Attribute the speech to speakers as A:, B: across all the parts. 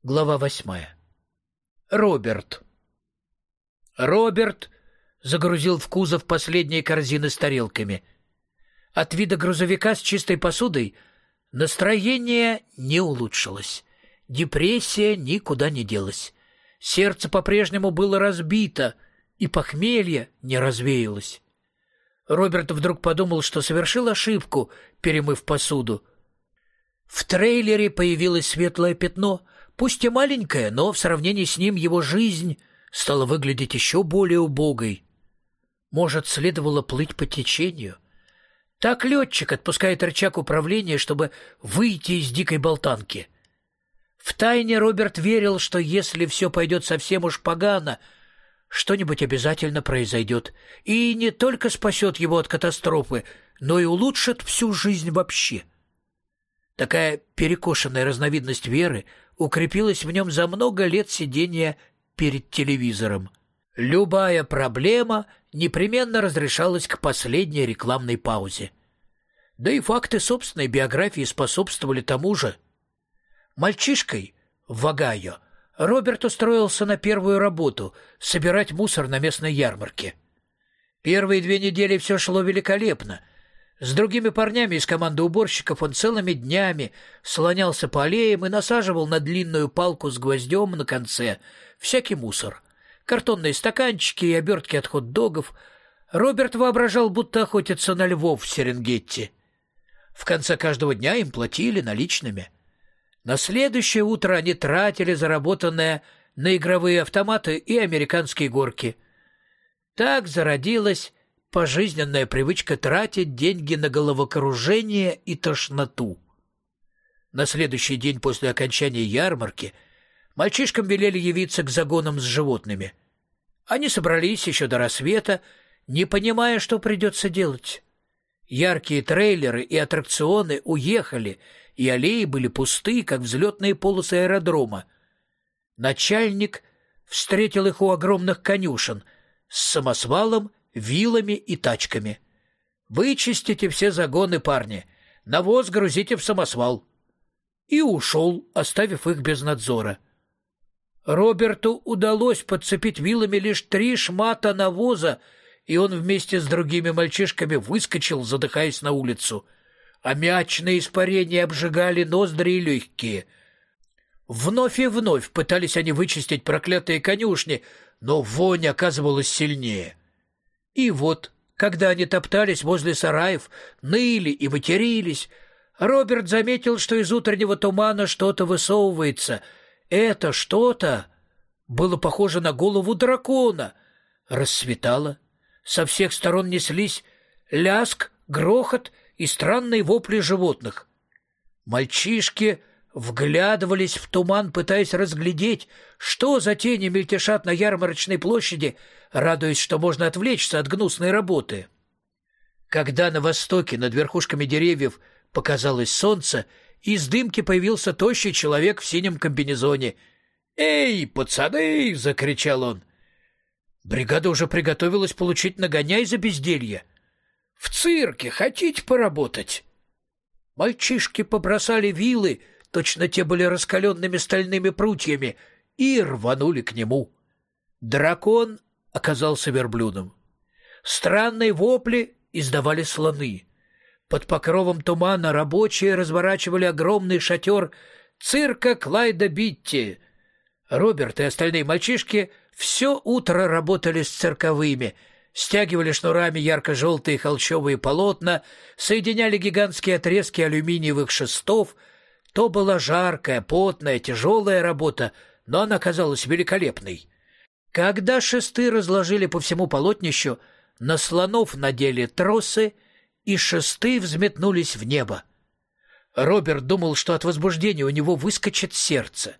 A: Глава 8. Роберт. Роберт загрузил в кузов последние корзины с тарелками. От вида грузовика с чистой посудой настроение не улучшилось. Депрессия никуда не делась. Сердце по-прежнему было разбито, и похмелье не развеялось. Роберт вдруг подумал, что совершил ошибку, перемыв посуду. В трейлере появилось светлое пятно, пусть и маленькое, но в сравнении с ним его жизнь стала выглядеть еще более убогой. Может, следовало плыть по течению? Так летчик отпускает рычаг управления, чтобы выйти из дикой болтанки. Втайне Роберт верил, что если все пойдет совсем уж погано, что-нибудь обязательно произойдет, и не только спасет его от катастрофы, но и улучшит всю жизнь вообще. Такая перекошенная разновидность веры укрепилась в нем за много лет сидения перед телевизором. Любая проблема непременно разрешалась к последней рекламной паузе. Да и факты собственной биографии способствовали тому же. Мальчишкой в Огайо Роберт устроился на первую работу — собирать мусор на местной ярмарке. Первые 2 недели все шло великолепно. С другими парнями из команды уборщиков он целыми днями слонялся по аллеям и насаживал на длинную палку с гвоздем на конце всякий мусор. Картонные стаканчики и обертки от хот-догов. Роберт воображал, будто охотится на львов в Серенгетти. В конце каждого дня им платили наличными. На следующее утро они тратили заработанное на игровые автоматы и американские горки. Так зародилась пожизненная привычка тратить деньги на головокружение и тошноту. На следующий день после окончания ярмарки мальчишкам велели явиться к загонам с животными. Они собрались еще до рассвета, не понимая, что придется делать. Яркие трейлеры и аттракционы уехали, и аллеи были пусты, как взлетные полосы аэродрома. Начальник встретил их у огромных конюшен с самосвалом, вилами и тачками. «Вычистите все загоны, парни, навоз грузите в самосвал». И ушел, оставив их без надзора. Роберту удалось подцепить вилами лишь 3 шмата навоза, и он вместе с другими мальчишками выскочил, задыхаясь на улицу. Аммиачные испарения обжигали ноздри и легкие. Вновь и вновь пытались они вычистить проклятые конюшни, но вонь оказывалась сильнее. И вот, когда они топтались возле сараев, ныли и матерились, Роберт заметил, что из утреннего тумана что-то высовывается. Это что-то было похоже на голову дракона. Рассветало. Со всех сторон неслись ляск, грохот и странные вопли животных. Мальчишки вглядывались в туман, пытаясь разглядеть, что за тени мельтешат на ярмарочной площади, радуясь, что можно отвлечься от гнусной работы. Когда на востоке над верхушками деревьев показалось солнце, из дымки появился тощий человек в синем комбинезоне. «Эй, пацаны!» — закричал он. Бригада уже приготовилась получить нагоняй за безделье. «В цирке хотите поработать?» Мальчишки побросали вилы, точно те были раскаленными стальными прутьями, и рванули к нему. Дракон оказался верблюдом. Странные вопли издавали слоны. Под покровом тумана рабочие разворачивали огромный шатер цирка Клайда Битти. Роберт и остальные мальчишки все утро работали с цирковыми, стягивали шнурами ярко-желтые холщовые полотна, соединяли гигантские отрезки алюминиевых шестов. То была жаркая, потная, тяжелая работа, но она казалась великолепной. Когда шесты разложили по всему полотнищу, на слонов надели тросы, и шесты взметнулись в небо. Роберт думал, что от возбуждения у него выскочит сердце.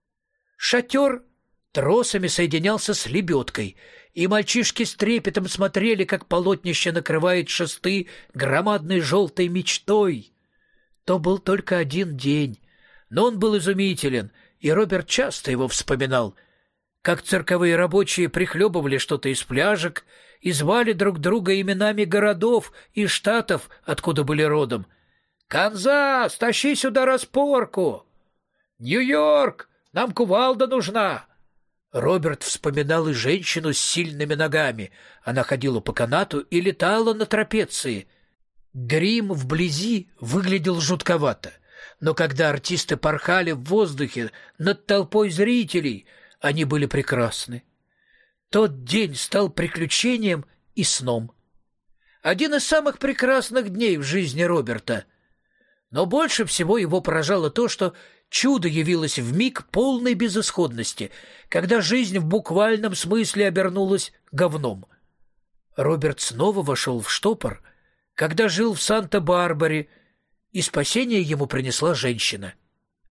A: Шатер тросами соединялся с лебедкой, и мальчишки с трепетом смотрели, как полотнище накрывает шесты громадной желтой мечтой. То был только один день, но он был изумителен, и Роберт часто его вспоминал, как цирковые рабочие прихлебывали что-то из фляжек и звали друг друга именами городов и штатов, откуда были родом. «Канзас, тащи сюда распорку!» «Нью-Йорк, Нам кувалда нужна!» Роберт вспоминал и женщину с сильными ногами. Она ходила по канату и летала на трапеции. Грим вблизи выглядел жутковато, но когда артисты порхали в воздухе над толпой зрителей, они были прекрасны. Тот день стал приключением и сном. Один из самых прекрасных дней в жизни Роберта. Но больше всего его поражало то, что чудо явилось в миг полной безысходности, когда жизнь в буквальном смысле обернулась говном. Роберт снова вошел в штопор, когда жил в Санта-Барбаре, и спасение ему принесла женщина.